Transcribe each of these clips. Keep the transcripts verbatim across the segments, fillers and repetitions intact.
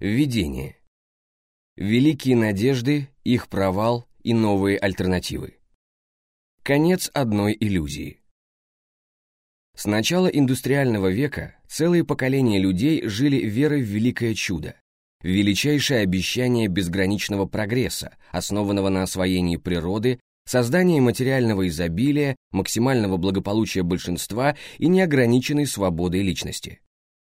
Введение. Великие надежды, их провал и новые альтернативы. Конец одной иллюзии. С начала индустриального века целые поколения людей жили верой в великое чудо, в величайшее обещание безграничного прогресса, основанного на освоении природы, создании материального изобилия, максимального благополучия большинства и неограниченной свободы личности.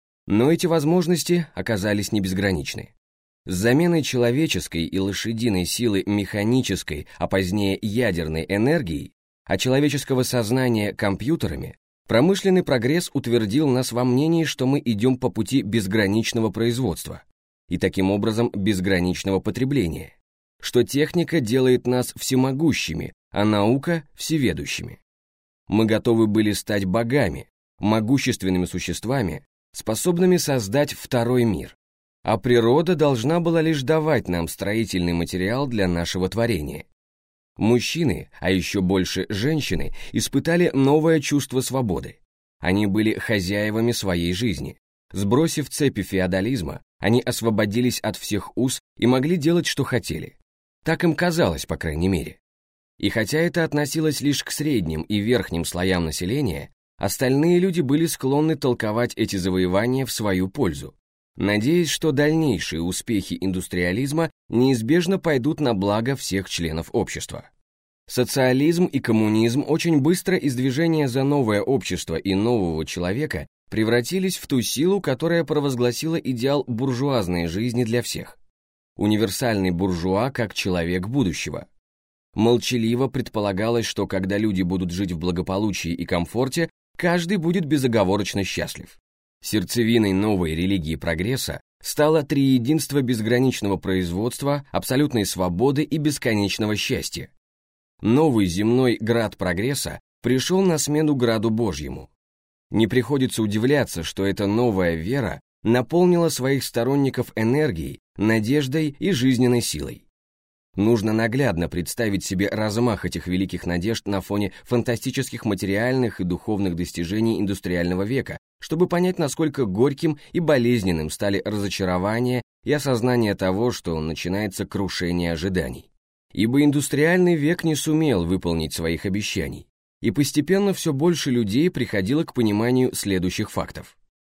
Но эти возможности оказались не безграничны. С заменой человеческой и лошадиной силы механической, а позднее ядерной энергией, а человеческого сознания компьютерами, промышленный прогресс утвердил нас во мнении, что мы идем по пути безграничного производства и таким образом безграничного потребления, что техника делает нас всемогущими, а наука – всеведущими. Мы готовы были стать богами, могущественными существами, способными создать второй мир, а природа должна была лишь давать нам строительный материал для нашего творения. Мужчины, а еще больше женщины, испытали новое чувство свободы. Они были хозяевами своей жизни. Сбросив цепи феодализма, они освободились от всех уз и могли делать, что хотели. Так им казалось, по крайней мере. И хотя это относилось лишь к средним и верхним слоям населения, остальные люди были склонны толковать эти завоевания в свою пользу, надеясь, что дальнейшие успехи индустриализма неизбежно пойдут на благо всех членов общества. Социализм и коммунизм очень быстро из движения за новое общество и нового человека превратились в ту силу, которая провозгласила идеал буржуазной жизни для всех. Универсальный буржуа как человек будущего. Молчаливо предполагалось, что когда люди будут жить в благополучии и комфорте, каждый будет безоговорочно счастлив. Сердцевиной новой религии прогресса стало триединство безграничного производства, абсолютной свободы и бесконечного счастья. Новый земной град прогресса пришел на смену граду Божьему. Не приходится удивляться, что эта новая вера наполнила своих сторонников энергией, надеждой и жизненной силой. Нужно наглядно представить себе размах этих великих надежд на фоне фантастических материальных и духовных достижений индустриального века, чтобы понять, насколько горьким и болезненным стали разочарование и осознание того, что начинается крушение ожиданий. Ибо индустриальный век не сумел выполнить своих обещаний, и постепенно все больше людей приходило к пониманию следующих фактов.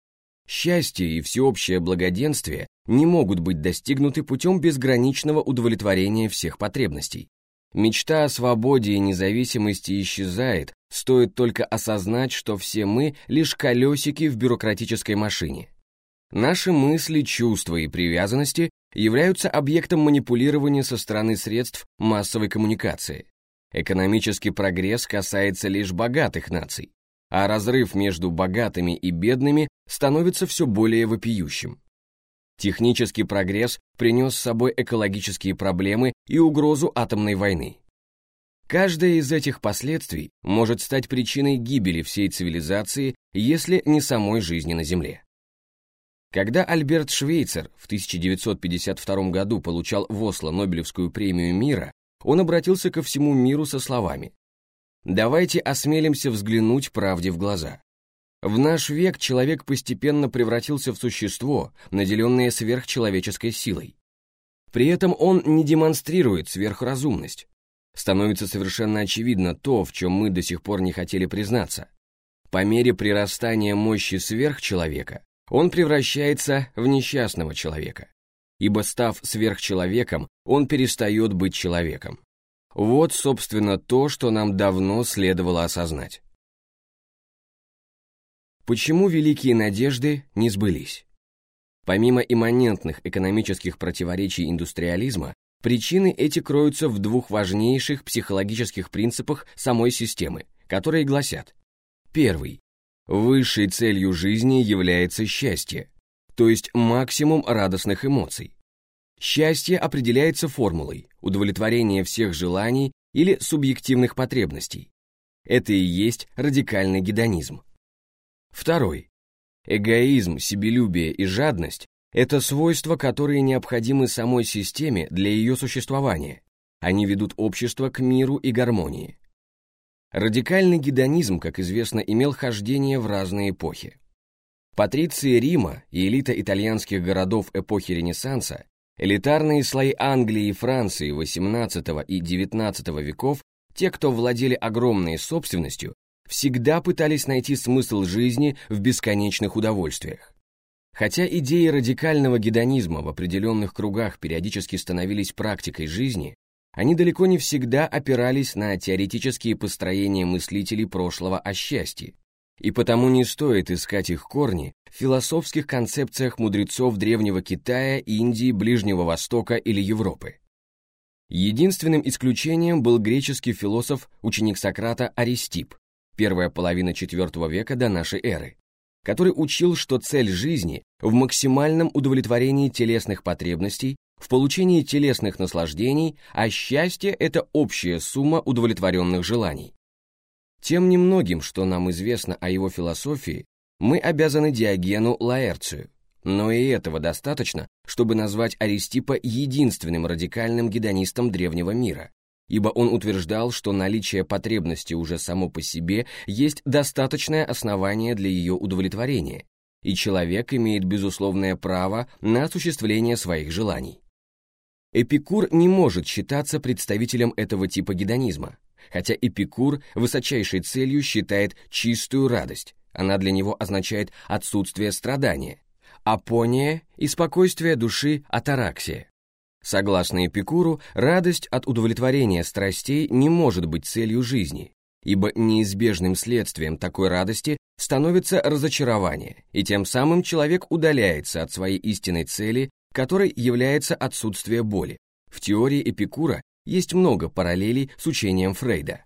Счастье и всеобщее благоденствие не могут быть достигнуты путем безграничного удовлетворения всех потребностей. Мечта о свободе и независимости исчезает, стоит только осознать, что все мы лишь колесики в бюрократической машине. Наши мысли, чувства и привязанности являются объектом манипулирования со стороны средств массовой коммуникации. Экономический прогресс касается лишь богатых наций, а разрыв между богатыми и бедными становится все более вопиющим. Технический прогресс принес с собой экологические проблемы и угрозу атомной войны. Каждое из этих последствий может стать причиной гибели всей цивилизации, если не самой жизни на Земле. Когда Альберт Швейцер в тысяча девятьсот пятьдесят втором году получал в Осло Нобелевскую премию мира, он обратился ко всему миру со словами: «Давайте осмелимся взглянуть правде в глаза. В наш век человек постепенно превратился в существо, наделенное сверхчеловеческой силой. При этом он не демонстрирует сверхразумность. Становится совершенно очевидно то, в чем мы до сих пор не хотели признаться. По мере прирастания мощи сверхчеловека, он превращается в несчастного человека, ибо, став сверхчеловеком, он перестает быть человеком. Вот, собственно, то, что нам давно следовало осознать». Почему великие надежды не сбылись? Помимо имманентных экономических противоречий индустриализма, причины эти кроются в двух важнейших психологических принципах самой системы, которые гласят: первый. Высшей целью жизни является счастье, то есть максимум радостных эмоций. Счастье определяется формулой удовлетворения всех желаний или субъективных потребностей. Это и есть радикальный гедонизм. Второй. Эгоизм, себелюбие и жадность – это свойства, которые необходимы самой системе для ее существования. Они ведут общество к миру и гармонии. Радикальный гедонизм, как известно, имел хождение в разные эпохи. Патриции Рима и элита итальянских городов эпохи Ренессанса, элитарные слои Англии и Франции восемнадцатого и девятнадцатого веков, те, кто владели огромной собственностью, всегда пытались найти смысл жизни в бесконечных удовольствиях. Хотя идеи радикального гедонизма в определенных кругах периодически становились практикой жизни, они далеко не всегда опирались на теоретические построения мыслителей прошлого о счастье, и потому не стоит искать их корни в философских концепциях мудрецов Древнего Китая, Индии, Ближнего Востока или Европы. Единственным исключением был греческий философ, ученик Сократа Аристипп, первая половина четвёртого века до нашей эры, который учил, что цель жизни в максимальном удовлетворении телесных потребностей, в получении телесных наслаждений, а счастье – это общая сумма удовлетворенных желаний. Тем немногим, что нам известно о его философии, мы обязаны Диогену Лаэрцию, но и этого достаточно, чтобы назвать Аристиппа единственным радикальным гедонистом древнего мира, ибо он утверждал, что наличие потребности уже само по себе есть достаточное основание для ее удовлетворения, и человек имеет безусловное право на осуществление своих желаний. Эпикур не может считаться представителем этого типа гедонизма, хотя Эпикур высочайшей целью считает чистую радость, она для него означает отсутствие страдания, апония и спокойствие души атараксия. Согласно Эпикуру, радость от удовлетворения страстей не может быть целью жизни, ибо неизбежным следствием такой радости становится разочарование, и тем самым человек удаляется от своей истинной цели, которой является отсутствие боли. В теории Эпикура есть много параллелей с учением Фрейда.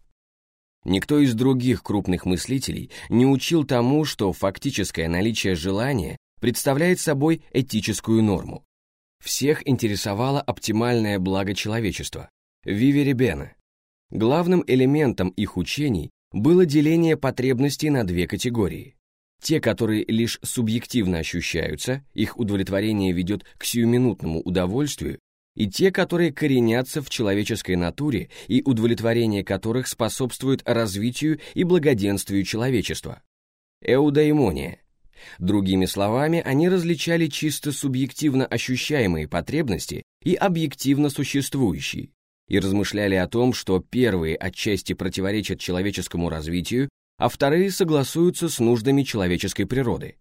Никто из других крупных мыслителей не учил тому, что фактическое наличие желания представляет собой этическую норму. Всех интересовало оптимальное благо человечества, вивери бене. Главным элементом их учений было деление потребностей на две категории. Те, которые лишь субъективно ощущаются, их удовлетворение ведет к сиюминутному удовольствию, и те, которые коренятся в человеческой натуре и удовлетворение которых способствует развитию и благоденствию человечества. Эудаимония. Другими словами, они различали чисто субъективно ощущаемые потребности и объективно существующие, и размышляли о том, что первые отчасти противоречат человеческому развитию, а вторые согласуются с нуждами человеческой природы.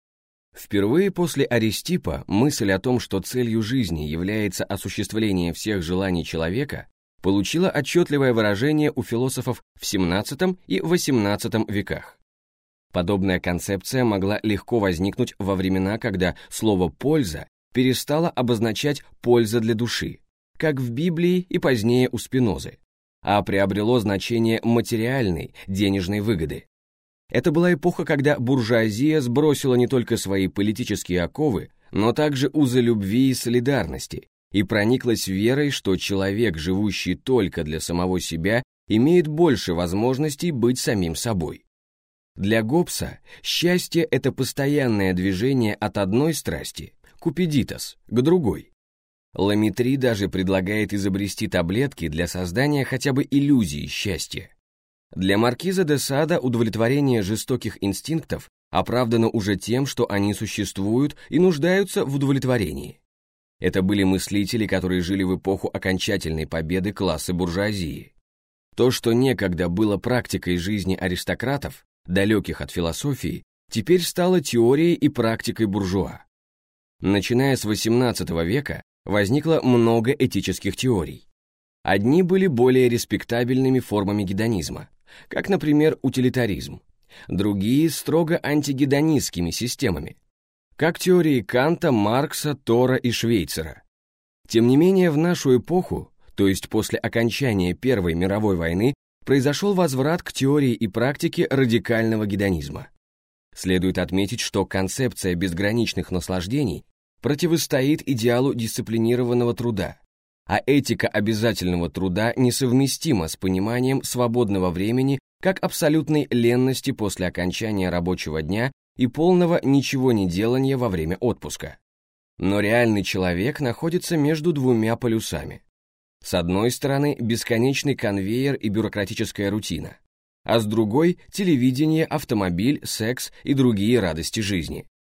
Впервые после Аристиппа мысль о том, что целью жизни является осуществление всех желаний человека, получила отчетливое выражение у философов в семнадцатом и восемнадцатом веках. Подобная концепция могла легко возникнуть во времена, когда слово «польза» перестало обозначать «польза для души», как в Библии и позднее у Спинозы, а приобрело значение материальной, денежной выгоды. Это была эпоха, когда буржуазия сбросила не только свои политические оковы, но также узы любви и солидарности, и прониклась верой, что человек, живущий только для самого себя, имеет больше возможностей быть самим собой. Для Гоббса счастье – это постоянное движение от одной страсти, купидитас, к другой. Ламетри даже предлагает изобрести таблетки для создания хотя бы иллюзии счастья. Для маркиза де Сада удовлетворение жестоких инстинктов оправдано уже тем, что они существуют и нуждаются в удовлетворении. Это были мыслители, которые жили в эпоху окончательной победы класса буржуазии. То, что некогда было практикой жизни аристократов, далеких от философии, теперь стало теорией и практикой буржуа. Начиная с восемнадцатого века возникло много этических теорий. Одни были более респектабельными формами гедонизма, как, например, утилитаризм, другие – строго антигедонистскими системами, как теории Канта, Маркса, Тора и Швейцера. Тем не менее, в нашу эпоху, то есть после окончания Первой мировой войны, произошел возврат к теории и практике радикального гедонизма. Следует отметить, что концепция безграничных наслаждений противостоит идеалу дисциплинированного труда, а этика обязательного труда несовместима с пониманием свободного времени как абсолютной ленности после окончания рабочего дня и полного ничего не делания во время отпуска. Но реальный человек находится между двумя полюсами. С одной стороны, бесконечный конвейер и бюрократическая рутина, а с другой – телевидение, автомобиль, секс и другие радости жизни.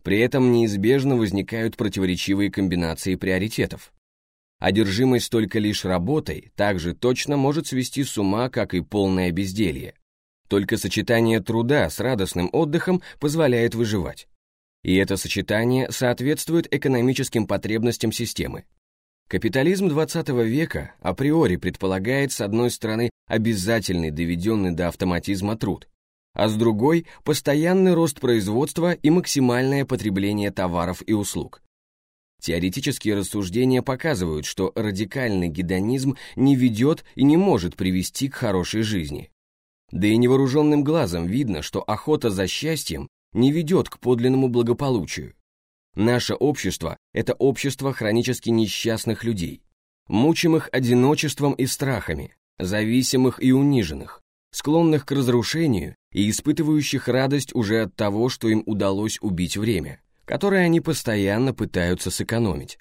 При этом неизбежно возникают противоречивые комбинации приоритетов. Одержимость только лишь работой также точно может свести с ума, как и полное безделье. Только сочетание труда с радостным отдыхом позволяет выживать. И это сочетание соответствует экономическим потребностям системы. Капитализм двадцатого века априори предполагает, с одной стороны, обязательный доведенный до автоматизма труд, а с другой – постоянный рост производства и максимальное потребление товаров и услуг. Теоретические рассуждения показывают, что радикальный гедонизм не ведет и не может привести к хорошей жизни. Да и невооруженным глазом видно, что охота за счастьем не ведет к подлинному благополучию. Наше общество – это общество хронически несчастных людей, мучимых одиночеством и страхами, зависимых и униженных, склонных к разрушению и испытывающих радость уже от того, что им удалось убить время, которое они постоянно пытаются сэкономить.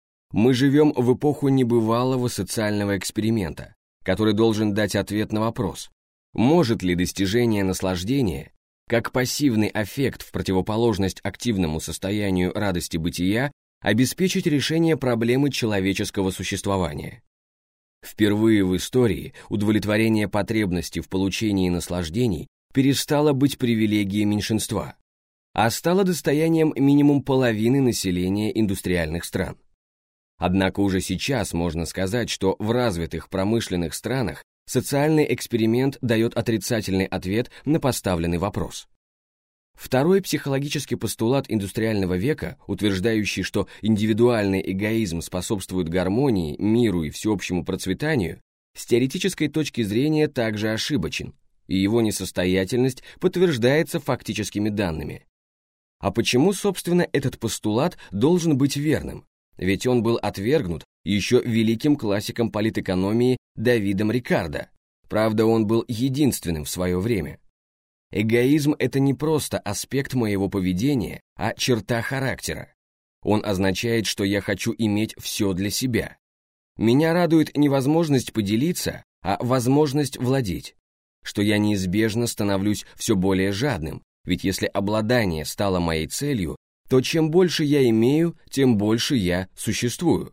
Мы живем в эпоху небывалого социального эксперимента, который должен дать ответ на вопрос, может ли достижение наслаждения, как пассивный аффект в противоположность активному состоянию радости бытия, обеспечить решение проблемы человеческого существования. Впервые в истории удовлетворение потребности в получении наслаждений перестало быть привилегией меньшинства, а стало достоянием минимум половины населения индустриальных стран. Однако уже сейчас можно сказать, что в развитых промышленных странах социальный эксперимент дает отрицательный ответ на поставленный вопрос. Второй психологический постулат индустриального века, утверждающий, что индивидуальный эгоизм способствует гармонии, миру и всеобщему процветанию, с теоретической точки зрения также ошибочен, и его несостоятельность подтверждается фактическими данными. А почему, собственно, этот постулат должен быть верным? Ведь он был отвергнут еще великим классиком политэкономии Давидом Рикардо. Правда, он был единственным в свое время. Эгоизм – это не просто аспект моего поведения, а черта характера. Он означает, что я хочу иметь все для себя. Меня радует не возможность поделиться, а возможность владеть. Что я неизбежно становлюсь все более жадным, ведь если обладание стало моей целью, то чем больше я имею, тем больше я существую.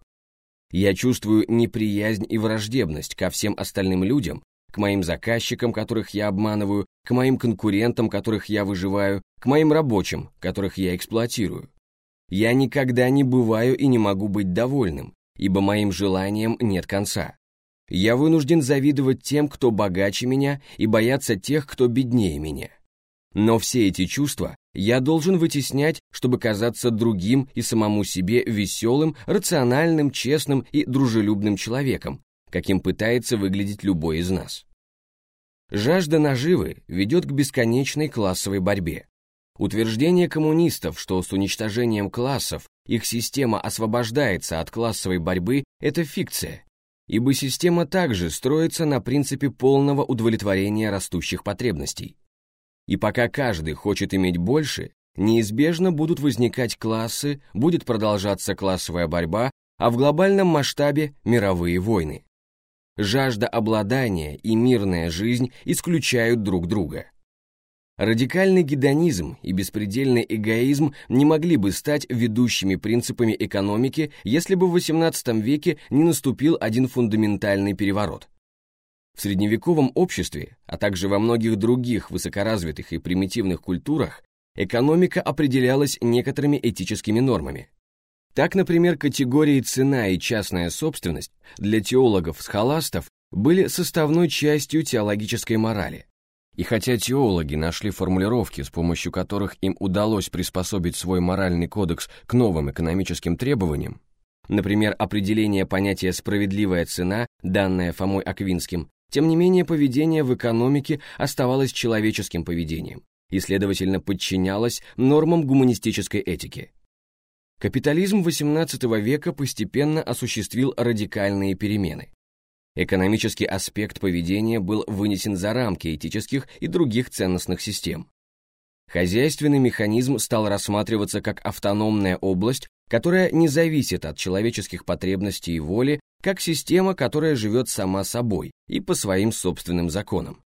Я чувствую неприязнь и враждебность ко всем остальным людям, к моим заказчикам, которых я обманываю, к моим конкурентам, которых я выживаю, к моим рабочим, которых я эксплуатирую. Я никогда не бываю и не могу быть довольным, ибо моим желаниям нет конца. Я вынужден завидовать тем, кто богаче меня, и бояться тех, кто беднее меня. Но все эти чувства я должен вытеснять, чтобы казаться другим и самому себе веселым, рациональным, честным и дружелюбным человеком, каким пытается выглядеть любой из нас. Жажда наживы ведет к бесконечной классовой борьбе. Утверждение коммунистов, что с уничтожением классов их система освобождается от классовой борьбы, это фикция, ибо система также строится на принципе полного удовлетворения растущих потребностей. И пока каждый хочет иметь больше, неизбежно будут возникать классы, будет продолжаться классовая борьба, а в глобальном масштабе мировые войны. Жажда обладания и мирная жизнь исключают друг друга. Радикальный гедонизм и беспредельный эгоизм не могли бы стать ведущими принципами экономики, если бы в восемнадцатом веке не наступил один фундаментальный переворот. В средневековом обществе, а также во многих других высокоразвитых и примитивных культурах, экономика определялась некоторыми этическими нормами. Так, например, категории цена и частная собственность для теологов-схоластов были составной частью теологической морали. И хотя теологи нашли формулировки, с помощью которых им удалось приспособить свой моральный кодекс к новым экономическим требованиям, например, определение понятия «справедливая цена», данное Фомой Аквинским, тем не менее поведение в экономике оставалось человеческим поведением и, следовательно, подчинялось нормам гуманистической этики. Капитализм восемнадцатого века постепенно осуществил радикальные перемены. Экономический аспект поведения был вынесен за рамки этических и других ценностных систем. Хозяйственный механизм стал рассматриваться как автономная область, которая не зависит от человеческих потребностей и воли, как система, которая живет сама собой и по своим собственным законам.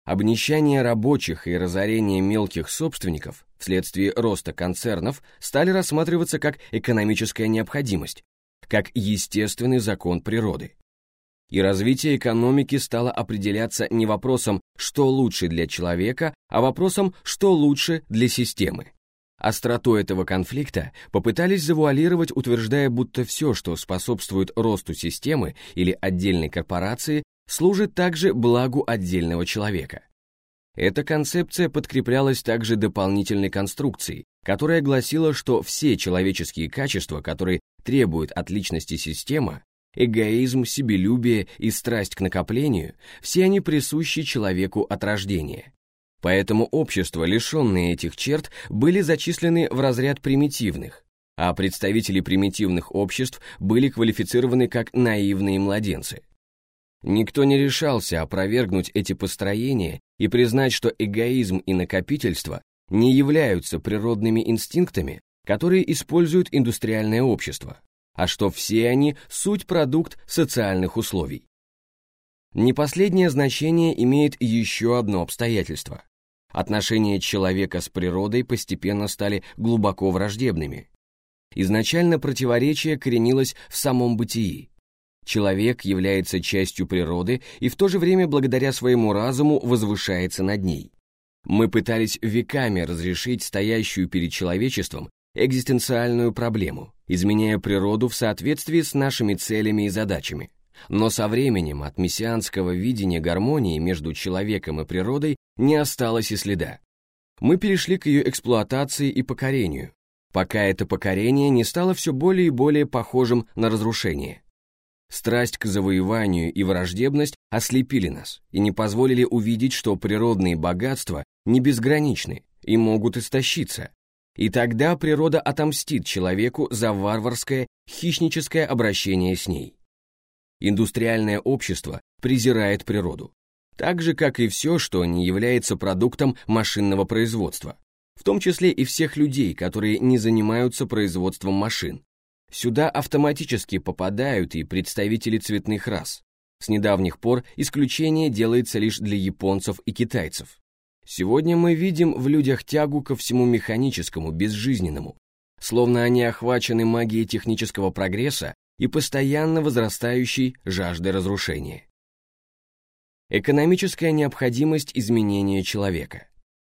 Обнищание рабочих и разорение мелких собственников вследствие роста концернов стали рассматриваться как экономическая необходимость, как естественный закон природы. И развитие экономики стало определяться не вопросом, что лучше для человека, а вопросом, что лучше для системы. Остроту этого конфликта попытались завуалировать, утверждая, будто все, что способствует росту системы или отдельной корпорации, служит также благу отдельного человека. Эта концепция подкреплялась также дополнительной конструкцией, которая гласила, что все человеческие качества, которые требуют от личности система, эгоизм, себелюбие и страсть к накоплению, все они присущи человеку от рождения. Поэтому общества, лишенные этих черт, были зачислены в разряд примитивных, а представители примитивных обществ были квалифицированы как наивные младенцы. Никто не решался опровергнуть эти построения и признать, что эгоизм и накопительство не являются природными инстинктами, которые используют индустриальное общество, а что все они – суть продукт социальных условий. Не последнее значение имеет еще одно обстоятельство. Отношения человека с природой постепенно стали глубоко враждебными. Изначально противоречие коренилось в самом бытии. Человек является частью природы и в то же время благодаря своему разуму возвышается над ней. Мы пытались веками разрешить стоящую перед человечеством экзистенциальную проблему, изменяя природу в соответствии с нашими целями и задачами. Но со временем от мессианского видения гармонии между человеком и природой не осталось и следа. Мы перешли к ее эксплуатации и покорению, пока это покорение не стало все более и более похожим на разрушение. Страсть к завоеванию и враждебность ослепили нас и не позволили увидеть, что природные богатства не безграничны и могут истощиться. И тогда природа отомстит человеку за варварское, хищническое обращение с ней. Индустриальное общество презирает природу, так же, как и все, что не является продуктом машинного производства, в том числе и всех людей, которые не занимаются производством машин. Сюда автоматически попадают и представители цветных рас. С недавних пор исключение делается лишь для японцев и китайцев. Сегодня мы видим в людях тягу ко всему механическому, безжизненному, словно они охвачены магией технического прогресса и постоянно возрастающей жаждой разрушения. Экономическая необходимость изменения человека.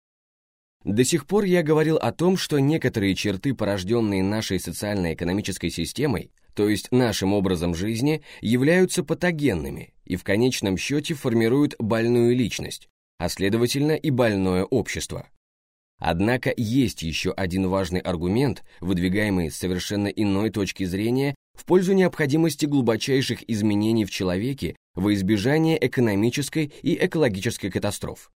До сих пор я говорил о том, что некоторые черты, порожденные нашей социально-экономической системой, то есть нашим образом жизни, являются патогенными и в конечном счете формируют больную личность, а следовательно и больное общество. Однако есть еще один важный аргумент, выдвигаемый с совершенно иной точки зрения в пользу необходимости глубочайших изменений в человеке во избежание экономической и экологической катастроф.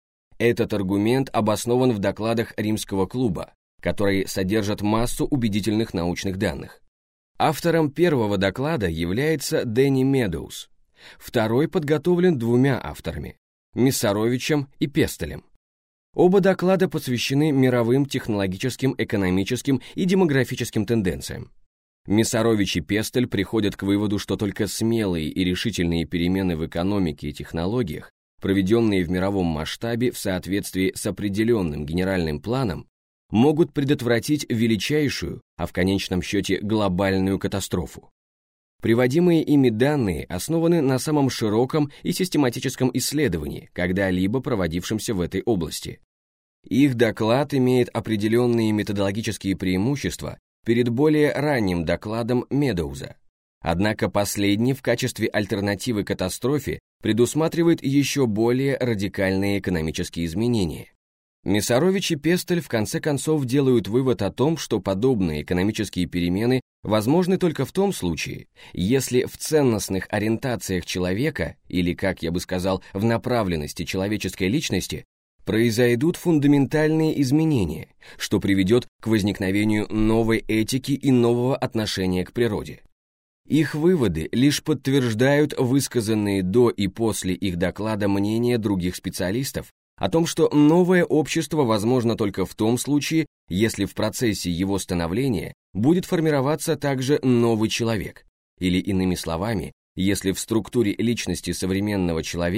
Этот аргумент обоснован в докладах Римского клуба, которые содержат массу убедительных научных данных. Автором первого доклада является Дэнни Медоуз. Второй подготовлен двумя авторами – Мессаровичем и Пестелем. Оба доклада посвящены мировым технологическим, экономическим и демографическим тенденциям. Мессарович и Пестель приходят к выводу, что только смелые и решительные перемены в экономике и технологиях, проведенные в мировом масштабе в соответствии с определенным генеральным планом, могут предотвратить величайшую, а в конечном счете глобальную катастрофу. Приводимые ими данные основаны на самом широком и систематическом исследовании, когда-либо проводившемся в этой области. Их доклад имеет определенные методологические преимущества перед более ранним докладом Медоуза. Однако последний в качестве альтернативы катастрофе предусматривает еще более радикальные экономические изменения. Мессарович и Пестель в конце концов делают вывод о том, что подобные экономические перемены возможны только в том случае, если в ценностных ориентациях человека, или, как я бы сказал, в направленности человеческой личности, произойдут фундаментальные изменения, что приведет к возникновению новой этики и нового отношения к природе. Их выводы лишь подтверждают высказанные до и после их доклада мнения других специалистов о том, что новое общество возможно только в том случае, если в процессе его становления будет формироваться также новый человек, или иными словами, если в структуре личности современного человека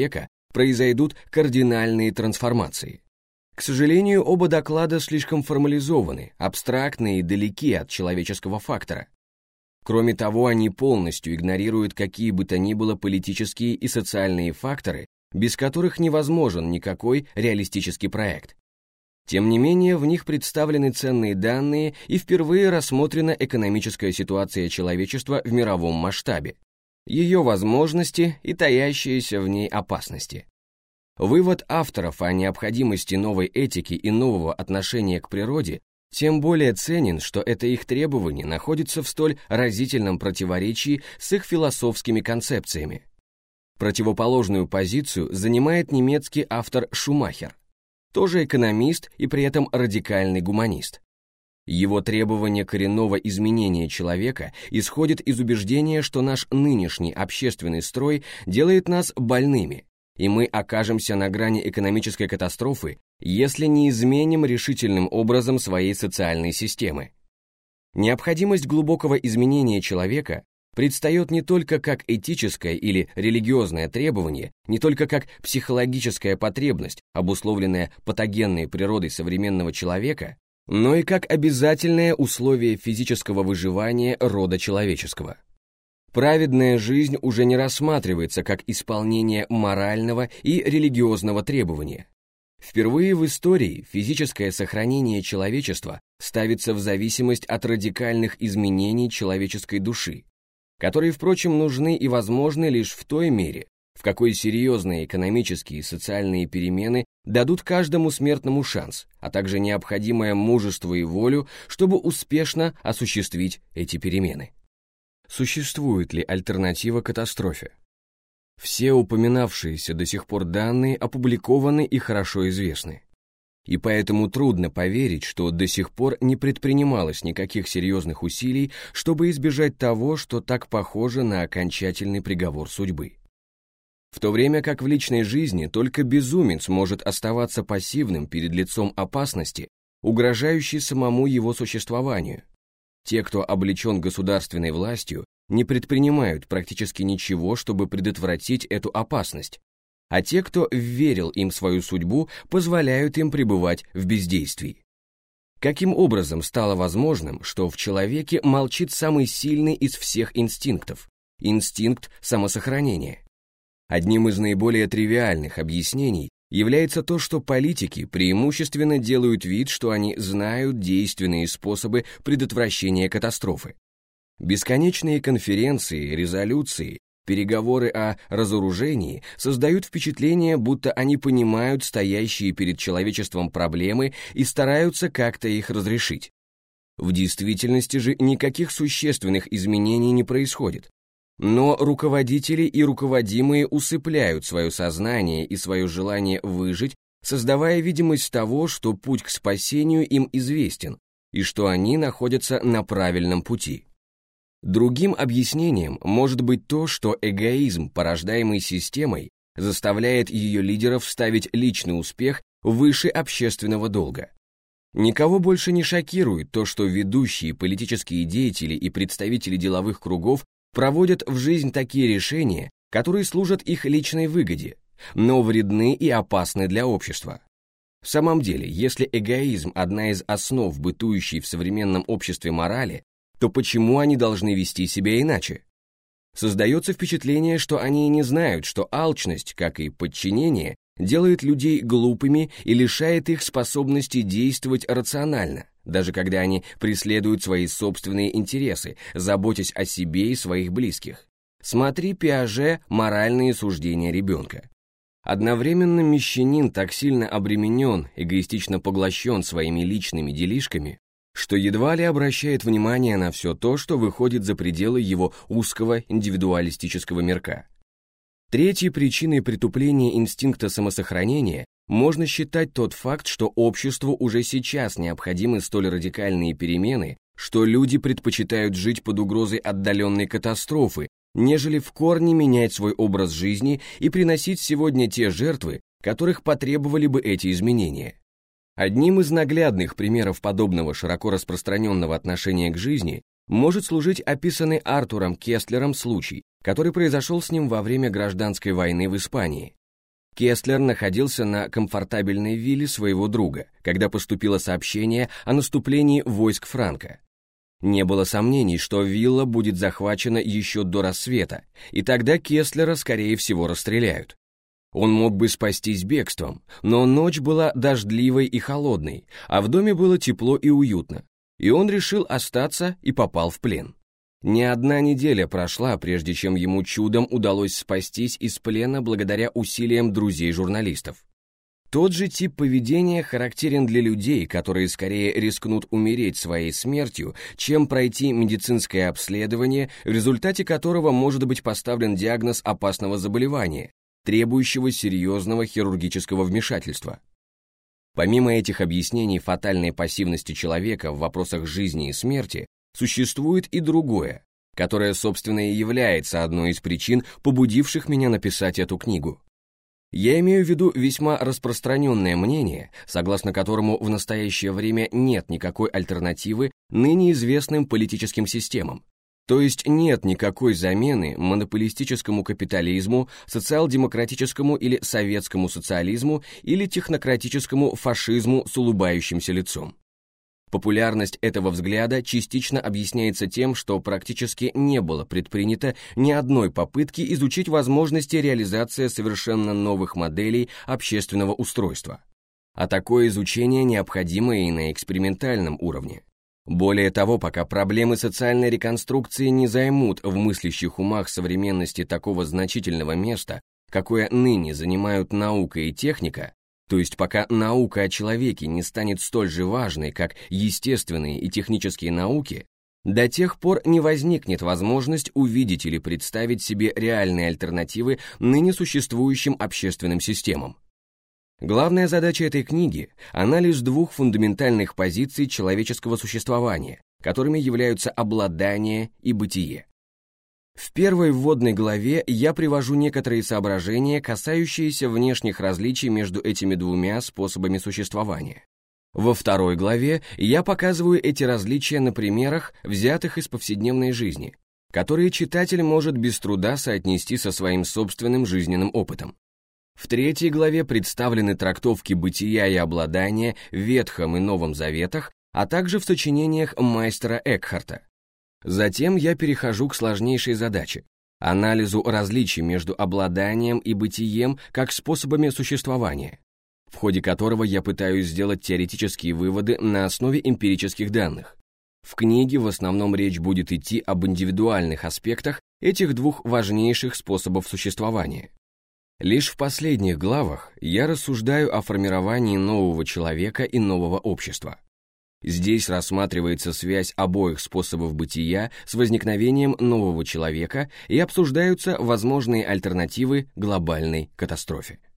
произойдут кардинальные трансформации. К сожалению, оба доклада слишком формализованы, абстрактны и далеки от человеческого фактора. Кроме того, они полностью игнорируют какие бы то ни было политические и социальные факторы, без которых невозможен никакой реалистический проект. Тем не менее, в них представлены ценные данные и впервые рассмотрена экономическая ситуация человечества в мировом масштабе, ее возможности и таящиеся в ней опасности. Вывод авторов о необходимости новой этики и нового отношения к природе тем более ценен, что это их требование находится в столь разительном противоречии с их философскими концепциями. Противоположную позицию занимает немецкий автор Шумахер, тоже экономист и при этом радикальный гуманист. Его требование коренного изменения человека исходит из убеждения, что наш нынешний общественный строй делает нас больными, и мы окажемся на грани экономической катастрофы, если не изменим решительным образом своей социальной системы. Необходимость глубокого изменения человека предстает не только как этическое или религиозное требование, не только как психологическая потребность, обусловленная патогенной природой современного человека, но и как обязательное условие физического выживания рода человеческого. Праведная жизнь уже не рассматривается как исполнение морального и религиозного требования. Впервые в истории физическое сохранение человечества ставится в зависимость от радикальных изменений человеческой души, которые, впрочем, нужны и возможны лишь в той мере, в какой серьезные экономические и социальные перемены дадут каждому смертному шанс, а также необходимое мужество и волю, чтобы успешно осуществить эти перемены. Существует ли альтернатива катастрофе? Все упоминавшиеся до сих пор данные опубликованы и хорошо известны. И поэтому трудно поверить, что до сих пор не предпринималось никаких серьезных усилий, чтобы избежать того, что так похоже на окончательный приговор судьбы. В то время как в личной жизни только безумец может оставаться пассивным перед лицом опасности, угрожающей самому его существованию. Те, кто облечен государственной властью, не предпринимают практически ничего, чтобы предотвратить эту опасность, а те, кто вверил им свою судьбу, позволяют им пребывать в бездействии. Каким образом стало возможным, что в человеке молчит самый сильный из всех инстинктов – инстинкт самосохранения? Одним из наиболее тривиальных объяснений является то, что политики преимущественно делают вид, что они знают действенные способы предотвращения катастрофы. Бесконечные конференции, резолюции, переговоры о разоружении создают впечатление, будто они понимают стоящие перед человечеством проблемы и стараются как-то их разрешить. В действительности же никаких существенных изменений не происходит. Но руководители и руководимые усыпляют свое сознание и свое желание выжить, создавая видимость того, что путь к спасению им известен, и что они находятся на правильном пути. Другим объяснением может быть то, что эгоизм, порождаемый системой, заставляет ее лидеров ставить личный успех выше общественного долга. Никого больше не шокирует то, что ведущие политические деятели и представители деловых кругов проводят в жизнь такие решения, которые служат их личной выгоде, но вредны и опасны для общества. В самом деле, если эгоизм – одна из основ бытующей в современном обществе морали, то почему они должны вести себя иначе? Создается впечатление, что они не знают, что алчность, как и подчинение, делает людей глупыми и лишает их способности действовать рационально, даже когда они преследуют свои собственные интересы, заботясь о себе и своих близких. Смотри Пиаже «Моральные суждения ребенка». Одновременно мещанин так сильно обременен, эгоистично поглощен своими личными делишками, что едва ли обращает внимание на все то, что выходит за пределы его узкого индивидуалистического мирка. Третьей причиной притупления инстинкта самосохранения можно считать тот факт, что обществу уже сейчас необходимы столь радикальные перемены, что люди предпочитают жить под угрозой отдаленной катастрофы, нежели в корне менять свой образ жизни и приносить сегодня те жертвы, которых потребовали бы эти изменения. Одним из наглядных примеров подобного широко распространенного отношения к жизни может служить описанный Артуром Кестлером случай, который произошел с ним во время гражданской войны в Испании. Кестлер находился на комфортабельной вилле своего друга, когда поступило сообщение о наступлении войск Франко. Не было сомнений, что вилла будет захвачена еще до рассвета, и тогда Кестлера, скорее всего, расстреляют. Он мог бы спастись бегством, но ночь была дождливой и холодной, а в доме было тепло и уютно, и он решил остаться и попал в плен. Не одна неделя прошла, прежде чем ему чудом удалось спастись из плена благодаря усилиям друзей-журналистов. Тот же тип поведения характерен для людей, которые скорее рискнут умереть своей смертью, чем пройти медицинское обследование, в результате которого может быть поставлен диагноз опасного заболевания, требующего серьезного хирургического вмешательства. Помимо этих объяснений фатальной пассивности человека в вопросах жизни и смерти, существует и другое, которое, собственно, и является одной из причин, побудивших меня написать эту книгу. Я имею в виду весьма распространенное мнение, согласно которому в настоящее время нет никакой альтернативы ныне известным политическим системам, то есть нет никакой замены монополистическому капитализму, социал-демократическому или советскому социализму или технократическому фашизму с улыбающимся лицом. Популярность этого взгляда частично объясняется тем, что практически не было предпринято ни одной попытки изучить возможности реализации совершенно новых моделей общественного устройства. А такое изучение необходимо и на экспериментальном уровне. Более того, пока проблемы социальной реконструкции не займут в мыслящих умах современности такого значительного места, какое ныне занимают наука и техника, то есть пока наука о человеке не станет столь же важной, как естественные и технические науки, до тех пор не возникнет возможность увидеть или представить себе реальные альтернативы ныне существующим общественным системам. Главная задача этой книги – анализ двух фундаментальных позиций человеческого существования, которыми являются обладание и бытие. В первой вводной главе я привожу некоторые соображения, касающиеся внешних различий между этими двумя способами существования. Во второй главе я показываю эти различия на примерах, взятых из повседневной жизни, которые читатель может без труда соотнести со своим собственным жизненным опытом. В третьей главе представлены трактовки бытия и обладания в Ветхом и Новом Заветах, а также в сочинениях Майстера Экхарта. Затем я перехожу к сложнейшей задаче – анализу различий между обладанием и бытием как способами существования, в ходе которого я пытаюсь сделать теоретические выводы на основе эмпирических данных. В книге в основном речь будет идти об индивидуальных аспектах этих двух важнейших способов существования. Лишь в последних главах я рассуждаю о формировании нового человека и нового общества. Здесь рассматривается связь обоих способов бытия с возникновением нового человека и обсуждаются возможные альтернативы глобальной катастрофе.